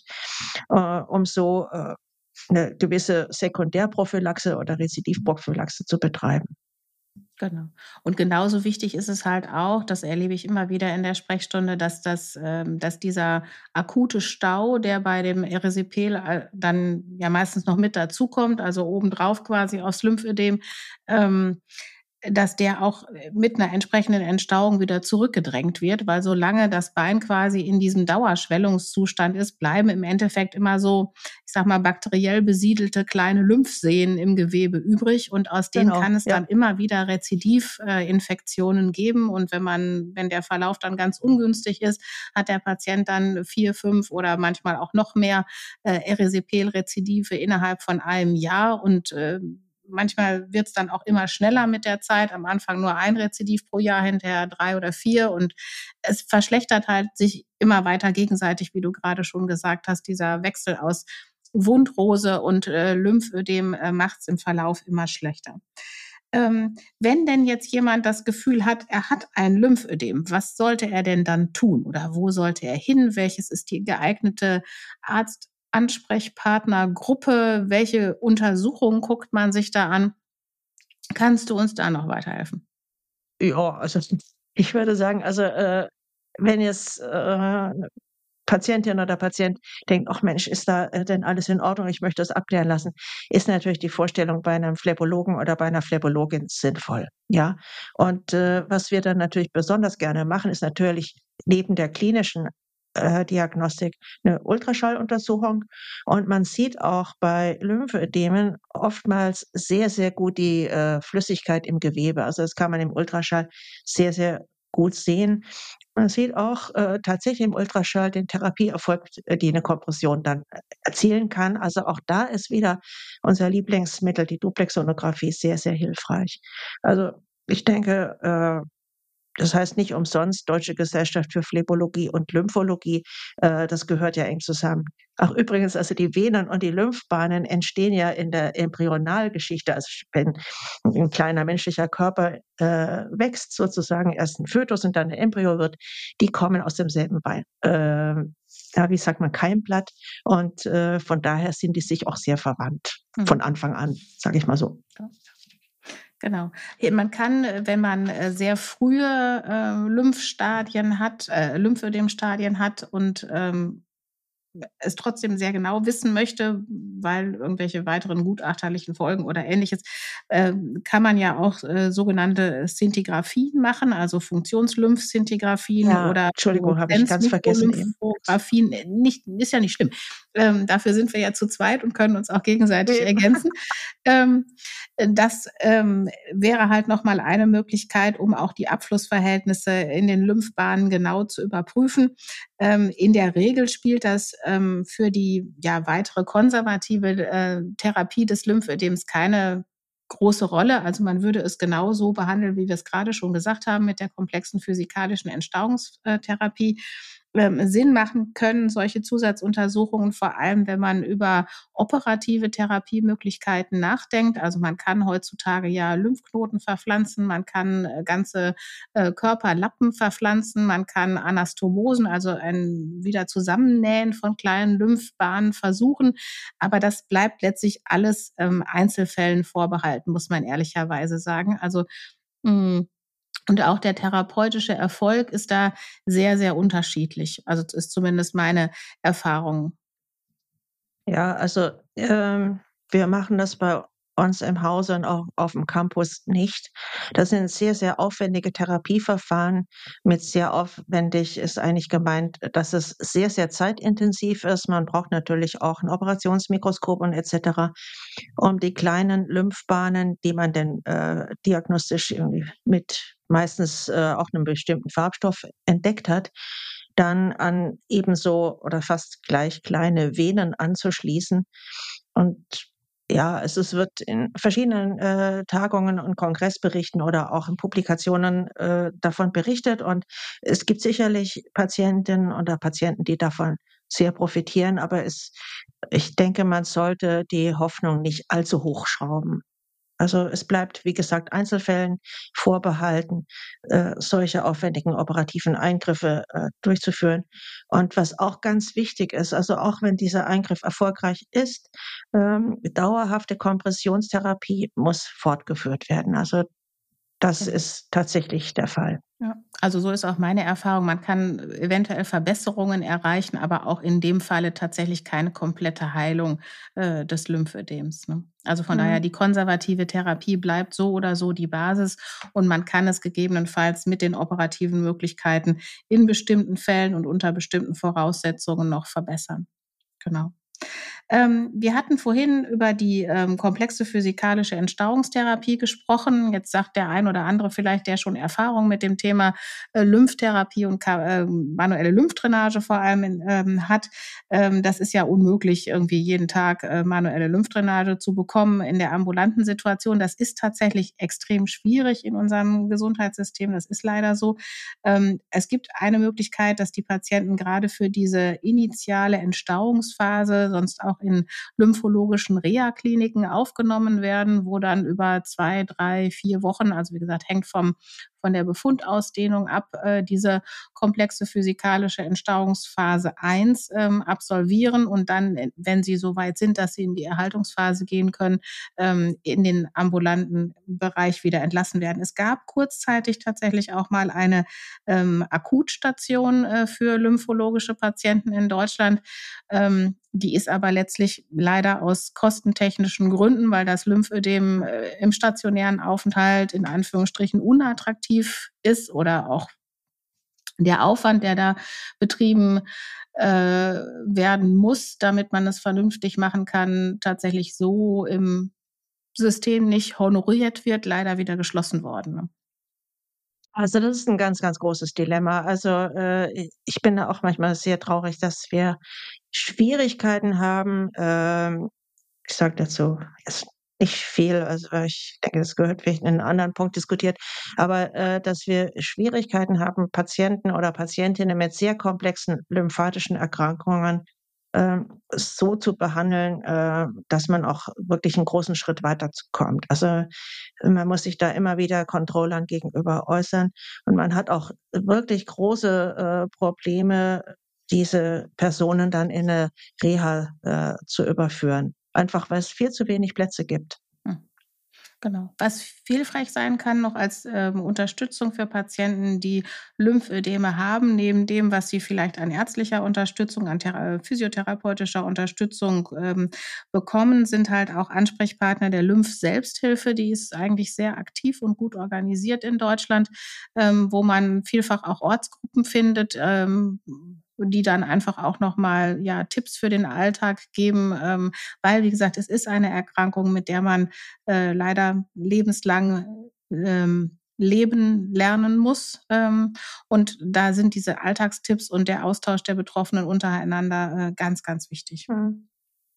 um so, 'ne gewisse Sekundärprophylaxe oder Rezidivprophylaxe zu betreiben. Genau. Und genauso wichtig ist es halt auch, das erlebe ich immer wieder in der Sprechstunde, dass dieser akute Stau, der bei dem Erisipel dann ja meistens noch mit dazukommt, also obendrauf quasi aufs Lymphödem, ähm, dass der auch mit einer entsprechenden Entstauung wieder zurückgedrängt wird, weil solange das Bein quasi in diesem Dauerschwellungszustand ist, bleiben im Endeffekt immer so, ich sage mal, bakteriell besiedelte kleine Lymphseen im Gewebe übrig und aus denen Genau, kann es ja. dann immer wieder Rezidivinfektionen geben und wenn der Verlauf dann ganz ungünstig ist, hat der Patient dann 4, 5 oder manchmal auch noch mehr Erisipel-Rezidive innerhalb von einem Jahr und manchmal wird es dann auch immer schneller mit der Zeit. Am Anfang nur ein Rezidiv pro Jahr, hinterher 3 oder 4 und es verschlechtert halt sich immer weiter gegenseitig, wie du gerade schon gesagt hast. Dieser Wechsel aus Wundrose und Lymphödem macht es im Verlauf immer schlechter. Wenn denn jetzt jemand das Gefühl hat, er hat ein Lymphödem, was sollte er denn dann tun oder wo sollte er hin? Welches ist die geeignete Arztansprechpartnergruppe? Welche Untersuchungen guckt man sich da an? Kannst du uns da noch weiterhelfen? Ja, also ich würde sagen, also, wenn jetzt, Patientin oder Patient denkt: „Ach Mensch, ist da, denn alles in Ordnung? Ich möchte das abklären lassen“, ist natürlich die Vorstellung bei einem Phlebologen oder bei einer Phlebologin sinnvoll, ja? Und, was wir dann natürlich besonders gerne machen, ist natürlich neben der klinischen, Diagnostik 'ne Ultraschalluntersuchung. Und man sieht auch bei Lymphödemen oftmals sehr, sehr gut die, Flüssigkeit im Gewebe. Also, das kann man im Ultraschall sehr, sehr gut sehen. Man sieht auch, tatsächlich im Ultraschall den Therapieerfolg, die 'ne Kompression dann, erzielen kann. Also, auch da ist wieder unser Lieblingsmittel, die Duplexsonographie, sehr, sehr hilfreich. Also, ich denke, das heißt nicht umsonst Deutsche Gesellschaft für Phlebologie und Lymphologie, das gehört ja eng zusammen. Ach übrigens, also die Venen und die Lymphbahnen entstehen ja in der Embryonalgeschichte, also wenn 'n kleiner menschlicher Körper, wächst sozusagen, erst 'n Fötus und dann 'n Embryo wird, die kommen aus demselben Bein ja, wie sagt man, Keimblatt und, von daher sind die sich auch sehr verwandt, Mhm. von Anfang an, sage ich mal so. Ja. Genau. Man kann, wenn man, sehr frühe, Lymphstadien hat Lymphödemstadien hat und, es trotzdem sehr genau wissen möchte, weil irgendwelche weiteren gutachterlichen Folgen oder Ähnliches, kann man ja auch, sogenannte Szintigraphien machen, also Funktionslymphszintigraphien Ja, oder Entschuldigung, habe ich ganz vergessen eben. Fluoreszenz-Mikrolymphographien. Nicht ist ja nicht schlimm. Dafür sind wir ja zu zweit und können uns auch gegenseitig Eben. ergänzen. Ähm, Das, wäre halt noch mal eine Möglichkeit, um auch die Abflussverhältnisse in den Lymphbahnen genau zu überprüfen. In der Regel spielt das, für die, ja, weitere konservative, Therapie des Lymphödems keine große Rolle. Also, man würde es genauso behandeln, wie wir es grade schon gesagt haben, mit der komplexen physikalischen Entstauungstherapie. Sinn machen können solche Zusatzuntersuchungen, vor allem, wenn man über operative Therapiemöglichkeiten nachdenkt. Also, man kann heutzutage ja Lymphknoten verpflanzen, man kann, ganze, Körperlappen verpflanzen, man kann Anastomosen, also ein Wiederzusammennähen von kleinen Lymphbahnen versuchen. Aber das bleibt letztlich alles, Einzelfällen vorbehalten, muss man ehrlicherweise sagen. Also, hm und auch der therapeutische Erfolg ist da sehr, sehr unterschiedlich. Also, das ist zumindest meine Erfahrung. Ja, also, wir machen das bei uns im Hause und auch auf dem Campus nicht. Das sind sehr, sehr aufwendige Therapieverfahren. Mit sehr aufwendig ist eigentlich gemeint, dass es sehr, sehr zeitintensiv ist. Man braucht natürlich auch ein Operationsmikroskop und et cetera, um die kleinen Lymphbahnen, die man denn, diagnostisch irgendwie mit meistens, auch einem bestimmten Farbstoff entdeckt hat, dann an ebenso oder fast gleich kleine Venen anzuschließen. Und ja, es wird in verschiedenen, Tagungen und Kongressberichten oder auch in Publikationen, davon berichtet. Und es gibt sicherlich Patientinnen oder Patienten, die davon sehr profitieren, aber ich denke, man sollte die Hoffnung nicht allzu hoch schrauben. Also, es bleibt, wie gesagt, Einzelfällen vorbehalten, solche aufwendigen operativen Eingriffe, durchzuführen. Und was auch ganz wichtig ist, also auch wenn dieser Eingriff erfolgreich ist, dauerhafte Kompressionstherapie muss fortgeführt werden. Also, das Genau. ist tatsächlich der Fall. Ja, also so ist auch meine Erfahrung. Man kann eventuell Verbesserungen erreichen, aber auch in dem Falle tatsächlich keine komplette Heilung, des Lymphödems, ne? Also von daher, Mhm. die konservative Therapie bleibt so oder so die Basis und man kann es gegebenenfalls mit den operativen Möglichkeiten in bestimmten Fällen und unter bestimmten Voraussetzungen noch verbessern. Genau. Wir hatten vorhin über die, komplexe physikalische Entstauungstherapie gesprochen. Jetzt sagt der ein oder andere vielleicht, der schon Erfahrung mit dem Thema, Lymphtherapie und manuelle Lymphdrainage vor allem hat. Das ist ja unmöglich, irgendwie jeden Tag, manuelle Lymphdrainage zu bekommen in der ambulanten Situation. Das ist tatsächlich extrem schwierig in unserem Gesundheitssystem. Das ist leider so. Es gibt eine Möglichkeit, dass die Patienten gerade für diese initiale Entstauungsphase, sonst auch auch in lymphologischen Reha-Kliniken aufgenommen werden, wo dann über 2, 3, 4 Wochen, also wie gesagt, hängt von der Befundausdehnung ab, diese komplexe physikalische Entstauungsphase 1 absolvieren und dann, wenn sie so weit sind, dass sie in die Erhaltungsphase gehen können, in den ambulanten Bereich wieder entlassen werden. Es gab kurzzeitig tatsächlich auch mal eine Akutstation für lymphologische Patienten in Deutschland. Die ist aber letztlich leider aus kostentechnischen Gründen, weil das Lymphödem im stationären Aufenthalt in Anführungsstrichen unattraktiv ist oder auch der Aufwand, der da betrieben werden muss, damit man es vernünftig machen kann, tatsächlich so im System nicht honoriert wird, leider wieder geschlossen worden, ne? Also, das ist ein ganz, ganz großes Dilemma. Also, ich bin da auch manchmal sehr traurig, dass wir Schwierigkeiten haben, ich sage dazu jetzt nicht viel, also, weil ich denke, das gehört vielleicht in 'nen anderen Punkt diskutiert, aber, dass wir Schwierigkeiten haben, Patienten oder Patientinnen mit sehr komplexen lymphatischen Erkrankungen, so zu behandeln, dass man auch wirklich 'n großen Schritt weiterkommt. Also, man muss sich da immer wieder Controllern gegenüber äußern und man hat auch wirklich große, Probleme, diese Personen dann in 'ne Reha, zu überführen. Einfach, weil's viel zu wenig Plätze gibt. Hm. Genau. Was hilfreich sein kann noch als, Unterstützung für Patienten, die Lymphödeme haben, neben dem, was sie vielleicht an ärztlicher Unterstützung, an physiotherapeutischer Unterstützung, bekommen, sind halt auch Ansprechpartner der Lymphselbsthilfe. Die ist eigentlich sehr aktiv und gut organisiert in Deutschland, wo man vielfach auch Ortsgruppen findet, die dann einfach auch noch mal, ja, Tipps für den Alltag geben, weil, wie gesagt, es ist eine Erkrankung, mit der man leider lebenslang leben lernen muss. Und da sind diese Alltagstipps und der Austausch der Betroffenen untereinander ganz, ganz wichtig. Mhm.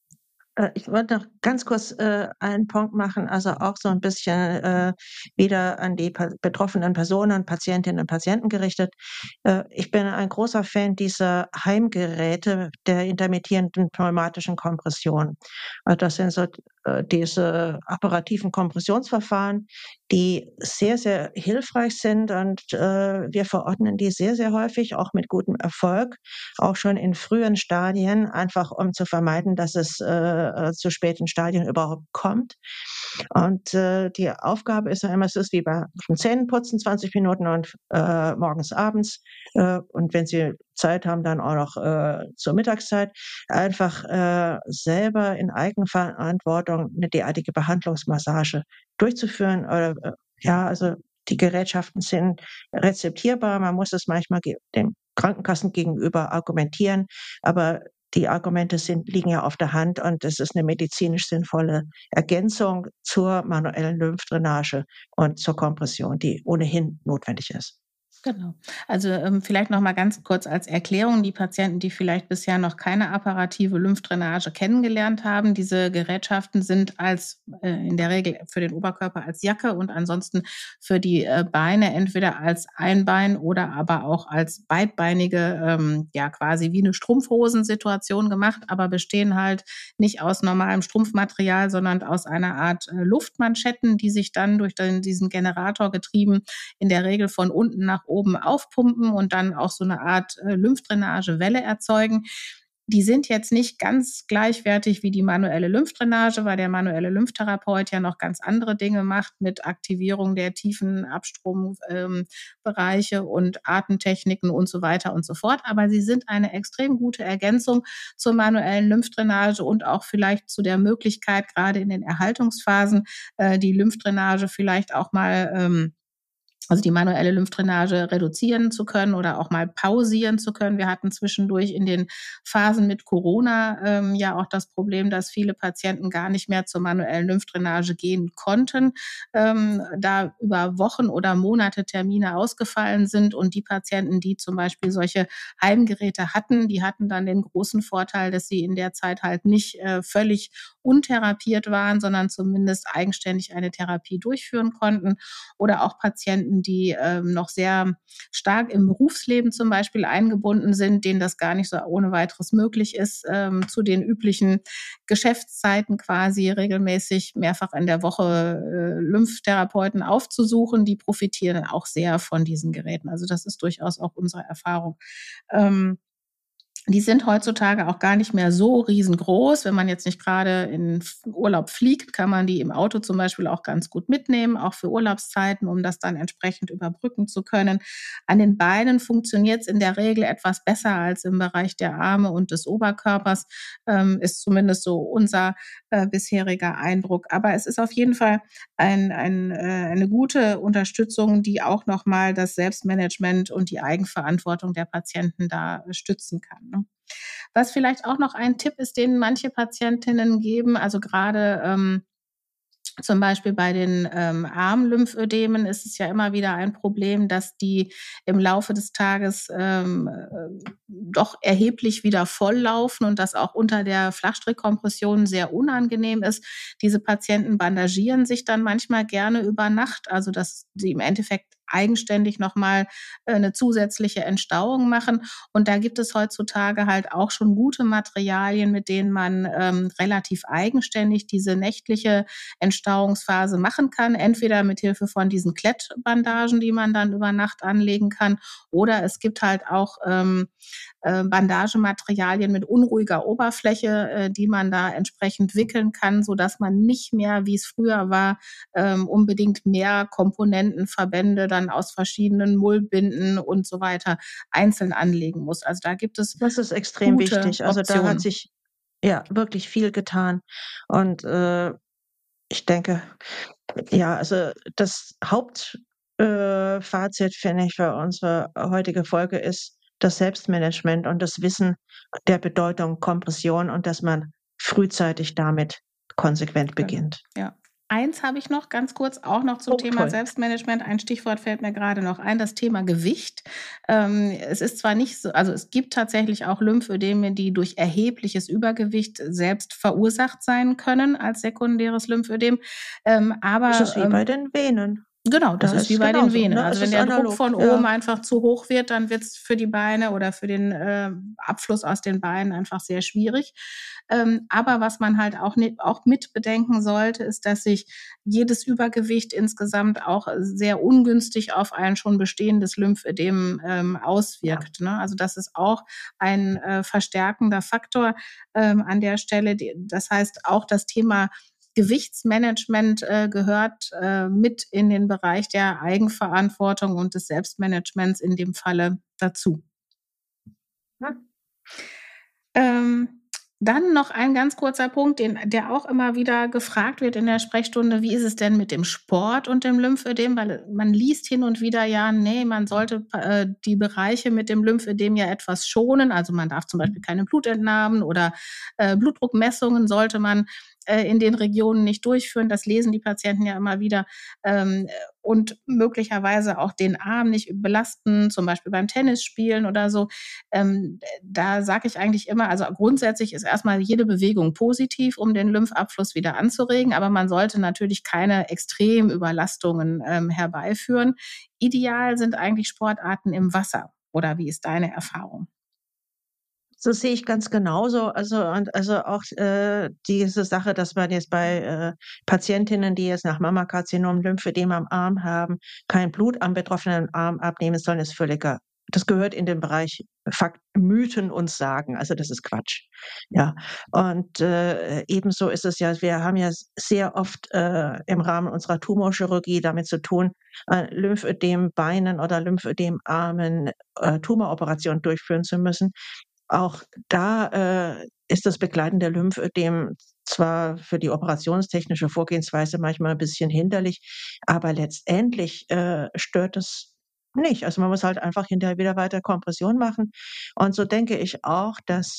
Ich wollte noch ganz kurz, einen Punkt machen, also auch so ein bisschen, wieder an die betroffenen Personen, Patientinnen und Patienten gerichtet. Ich bin ein großer Fan dieser Heimgeräte der intermittierenden pneumatischen Kompression. Das sind so, diese apparativen Kompressionsverfahren, die sehr, sehr hilfreich sind und, wir verordnen die sehr, sehr häufig, auch mit gutem Erfolg, auch schon in frühen Stadien, einfach um zu vermeiden, dass es, zu späten Stadien überhaupt kommt. Und, die Aufgabe ist ja immer, es ist wie beim Zähneputzen 20 Minuten und, morgens, abends, und wenn Sie Zeit haben, dann auch noch, zur Mittagszeit, einfach, selber in Eigenverantwortung 'ne derartige Behandlungsmassage durchzuführen oder, ja, also die Gerätschaften sind rezeptierbar. Man muss es manchmal den Krankenkassen gegenüber argumentieren, aber die Argumente liegen ja auf der Hand und es ist eine medizinisch sinnvolle Ergänzung zur manuellen Lymphdrainage und zur Kompression, die ohnehin notwendig ist. Genau. Also, vielleicht noch mal ganz kurz als Erklärung, die Patienten, die vielleicht bisher noch keine apparative Lymphdrainage kennengelernt haben. Diese Gerätschaften sind in der Regel für den Oberkörper als Jacke und ansonsten für die, Beine entweder als Einbein oder aber auch als beidbeinige, ja, quasi wie eine Strumpfhosensituation gemacht, aber bestehen halt nicht aus normalem Strumpfmaterial, sondern aus einer Art, Luftmanschetten, die sich dann durch diesen Generator getrieben in der Regel von unten nach oben aufpumpen und dann auch so eine Art, Lymphdrainagewelle erzeugen. Die sind jetzt nicht ganz gleichwertig wie die manuelle Lymphdrainage, weil der manuelle Lymphtherapeut ja noch ganz andere Dinge macht mit Aktivierung der tiefen Abstrom Bereiche und Atemtechniken und so weiter und so fort. Aber sie sind eine extrem gute Ergänzung zur manuellen Lymphdrainage und auch vielleicht zu der Möglichkeit, gerade in den Erhaltungsphasen, die Lymphdrainage vielleicht auch mal also die manuelle Lymphdrainage reduzieren zu können oder auch mal pausieren zu können. Wir hatten zwischendurch in den Phasen mit Corona ja auch das Problem, dass viele Patienten gar nicht mehr zur manuellen Lymphdrainage gehen konnten, da über Wochen oder Monate Termine ausgefallen sind. Und die Patienten, die zum Beispiel solche Heimgeräte hatten, die hatten dann den großen Vorteil, dass sie in der Zeit halt nicht völlig untherapiert waren, sondern zumindest eigenständig eine Therapie durchführen konnten. Oder auch Patienten, Patienten, die noch sehr stark im Berufsleben zum Beispiel eingebunden sind, denen das gar nicht so ohne weiteres möglich ist, zu den üblichen Geschäftszeiten quasi regelmäßig mehrfach in der Woche Lymphtherapeuten aufzusuchen. Die profitieren auch sehr von diesen Geräten. Also das ist durchaus auch unsere Erfahrung. Die sind heutzutage auch gar nicht mehr so riesengroß. Wenn man jetzt nicht gerade in Urlaub fliegt, kann man die im Auto zum Beispiel auch ganz gut mitnehmen, auch für Urlaubszeiten, um das dann entsprechend überbrücken zu können. An den Beinen funktioniert es in der Regel etwas besser als im Bereich der Arme und des Oberkörpers, ist zumindest so unser bisheriger Eindruck. Aber es ist auf jeden Fall eine gute Unterstützung, die auch nochmal das Selbstmanagement und die Eigenverantwortung der Patienten da stützen kann. Ne? Was vielleicht auch noch ein Tipp ist, den manche Patientinnen geben, also gerade zum Beispiel bei den Armlymphödemen ist es ja immer wieder ein Problem, dass die im Laufe des Tages doch erheblich wieder volllaufen und das auch unter der Flachstrickkompression sehr unangenehm ist. Diese Patienten bandagieren sich dann manchmal gerne über Nacht, also dass sie im Endeffekt eigenständig nochmal eine zusätzliche Entstauung machen. Und da gibt es heutzutage halt auch schon gute Materialien, mit denen man relativ eigenständig diese nächtliche Entstauungsphase machen kann, entweder mit Hilfe von diesen Klettbandagen, die man dann über Nacht anlegen kann, oder es gibt halt auch Bandagematerialien mit unruhiger Oberfläche, die man da entsprechend wickeln kann, so dass man nicht mehr, wie es früher war, unbedingt mehr Komponentenverbände dann aus verschiedenen Mullbinden und so weiter einzeln anlegen muss. Also da gibt es Das ist extrem gute wichtig. Also, da hat Optionen. sich, ja, wirklich viel getan. Und, ich denke, ja, also, das Fazit, finde ich, für unsere heutige Folge ist das Selbstmanagement und das Wissen der Bedeutung Kompression und dass man frühzeitig damit konsequent Genau, beginnt. ja. Eins habe ich noch ganz kurz, auch noch zum Oh, Thema toll. Selbstmanagement. Ein Stichwort fällt mir gerade noch ein, das Thema Gewicht. Es ist zwar nicht so, also es gibt tatsächlich auch Lymphödeme, die durch erhebliches Übergewicht selbst verursacht sein können als sekundäres Lymphödem, Das ist aber wie bei den Venen. genau, das Da ist ist wie es bei den genauso, Venen. ne? Also, Es wenn ist der Druck analog, von oben ja. einfach zu hoch wird, dann wird's für die Beine oder für den, Abfluss aus den Beinen einfach sehr schwierig. Aber was man halt auch mit bedenken sollte, ist, dass sich jedes Übergewicht insgesamt auch sehr ungünstig auf ein schon bestehendes Lymphödem, Ja. auswirkt, ne? Also, das ist auch ein, verstärkender Faktor, an der Stelle. Das heißt, auch das Thema Gewichtsmanagement gehört mit in den Bereich der Eigenverantwortung und des Selbstmanagements in dem Falle dazu. Mhm. Ähm, Dann noch ein ganz kurzer Punkt, der auch immer wieder gefragt wird in der Sprechstunde: Wie ist es denn mit dem Sport und dem Lymphödem? Weil man liest hin und wieder, ja, ne, man sollte die Bereiche mit dem Lymphödem ja etwas schonen. Also, man darf zum Beispiel keine Blutentnahmen oder Blutdruckmessungen sollte man in den Regionen nicht durchführen. Das lesen die Patienten ja immer wieder. Und möglicherweise auch den Arm nicht belasten, zum Beispiel beim Tennisspielen oder so. Da sage ich eigentlich immer, also grundsätzlich ist erstmal jede Bewegung positiv, um den Lymphabfluss wieder anzuregen, aber man sollte natürlich keine Extremüberlastungen herbeiführen. Ideal sind eigentlich Sportarten im Wasser. Oder wie ist deine Erfahrung? So sehe ich ganz genauso. Also auch, diese Sache, dass man jetzt bei, Patientinnen, die jetzt nach Mammakarzinom Lymphödem am Arm haben, kein Blut am betroffenen Arm abnehmen sollen, ist völliger, das gehört in den Bereich Fakt Mythen und Sagen. Also, das ist Quatsch. Ja. Und, ebenso ist es ja, wir haben ja sehr oft, im Rahmen unserer Tumorchirurgie damit zu tun, Lymphödem-Beinen oder Lymphödem-Armen, Tumoroperationen durchführen zu müssen. Auch da, ist das begleitende Lymphödem zwar für die operationstechnische Vorgehensweise manchmal 'n bisschen hinderlich, aber letztendlich, stört es nicht. Also, man muss halt einfach hinterher wieder weiter Kompression machen. Und so denke ich auch, dass,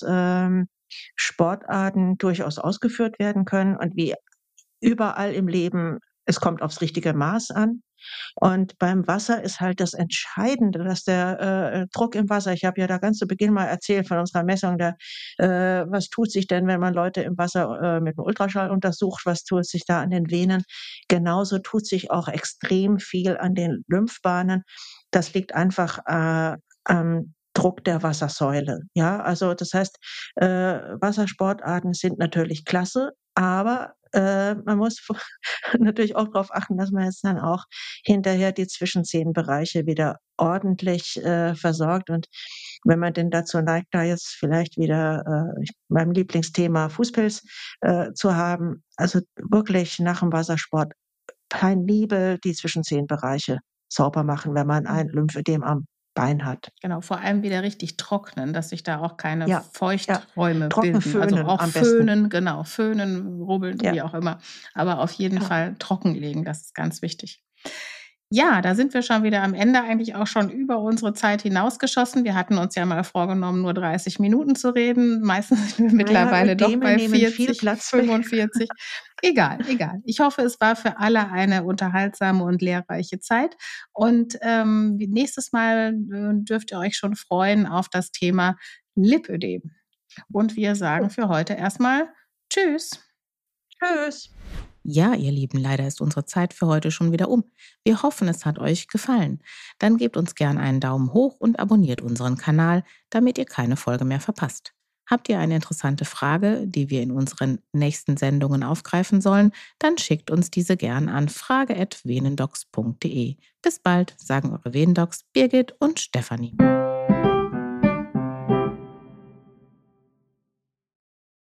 Sportarten durchaus ausgeführt werden können und wie überall im Leben, es kommt aufs richtige Maß an. Und beim Wasser ist halt das Entscheidende, dass der Druck im Wasser, ich habe ja da ganz zu Beginn mal erzählt von unserer Messung, was tut sich denn, wenn man Leute im Wasser mit dem Ultraschall untersucht, was tut sich da an den Venen? Genauso tut sich auch extrem viel an den Lymphbahnen. Das liegt einfach am Druck der Wassersäule. Ja, also das heißt, Wassersportarten sind natürlich klasse, aber man muss natürlich auch darauf achten, dass man jetzt dann auch hinterher die Zwischenzehenbereiche wieder ordentlich versorgt. Und wenn man denn dazu neigt, da jetzt vielleicht wieder mein Lieblingsthema Fußpilz zu haben, also wirklich nach dem Wassersport penibel die Zwischenzehenbereiche sauber machen, wenn man ein Lymphödem am Bein hat. Genau, vor allem wieder richtig trocknen, dass sich da auch keine Ja, ja. Feuchträume Trocken bilden. Also föhnen auch am besten. föhnen, genau, föhnen, rubbeln, Ja, wie auch immer. Aber auf jeden ja. Fall trockenlegen, das ist ganz wichtig. Ja, da sind wir schon wieder am Ende, eigentlich auch schon über unsere Zeit hinausgeschossen. Wir hatten uns ja mal vorgenommen, nur 30 Minuten zu reden. Meistens sind wir Naja, mittlerweile doch Ödeme bei nehmen viel 40, Platz weg. 45. Egal, egal. Ich hoffe, es war für alle eine unterhaltsame und lehrreiche Zeit. Und nächstes Mal dürft ihr euch schon freuen auf das Thema Lipödem. Und wir sagen für heute erstmal Tschüss. Tschüss. Ja, ihr Lieben, leider ist unsere Zeit für heute schon wieder um. Wir hoffen, es hat euch gefallen. Dann gebt uns gern einen Daumen hoch und abonniert unseren Kanal, damit ihr keine Folge mehr verpasst. Habt ihr eine interessante Frage, die wir in unseren nächsten Sendungen aufgreifen sollen, dann schickt uns diese gern an frage@venendocs.de. Bis bald, sagen eure Venendocs Birgit und Stefanie.